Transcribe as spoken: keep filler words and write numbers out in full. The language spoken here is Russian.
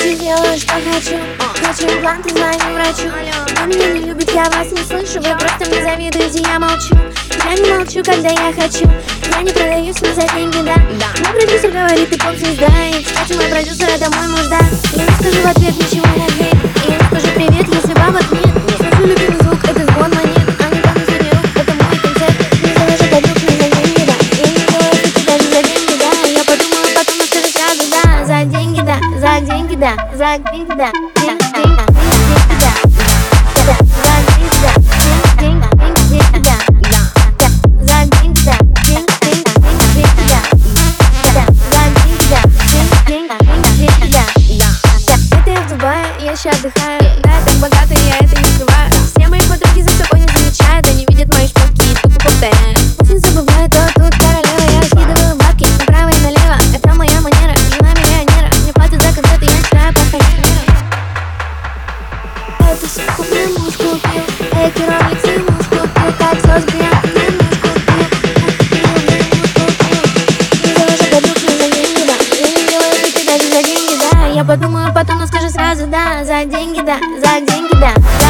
хочу, делаю, что хочу. Хочу импланты, звоню врачу. Он меня не любит, я вас не слышу. Вы просто мне завидуете, я молчу. Я не молчу, когда я хочу. Я не продаюсь ни за деньги, да. Мой продюсер говорит, ты поп-звезда. И, кстати, мой продюсер — это мой муж, да. Я не скажу в ответ ничего на ответ. И я не скажу привет, если бабок нет. Свой любимый звук — это звон монет. А не танцы среди рук — это мой концерт. Не завожу подруг ни за деньги, да. Я не делаю это даже за деньги, да. Я подумаю, потом и скажу сразу, да. За деньги, да, за деньги, да, за деньги, да. Деньги, деньги, деньги, да. За деньги, да, деньги, деньги, да. За деньги, да, деньги, деньги, деньги, да. За деньги, да, деньги, деньги, да. Это я в Дубае, я ща отдыхаю. Да, я так богата, я это не скрываю. Все мои подруги за собой не замечают. Они видят мои шмотки и тупо повторяют. Пусть не забывают, то тут королева. Я раскидываю бабки направо и налево. Это моя манера, жена миллионера. Мне платят за концерты, я читаю по карьерам. Это сумку мне муж купил. Эти роликсы муж купил. Как сос бриллиант мне муж купил. Не завожу подруг ни за деньги, да. Я не делаю это даже за деньги, да. Я подумаю потом, но скажу сразу, да. За деньги, да, за деньги, да.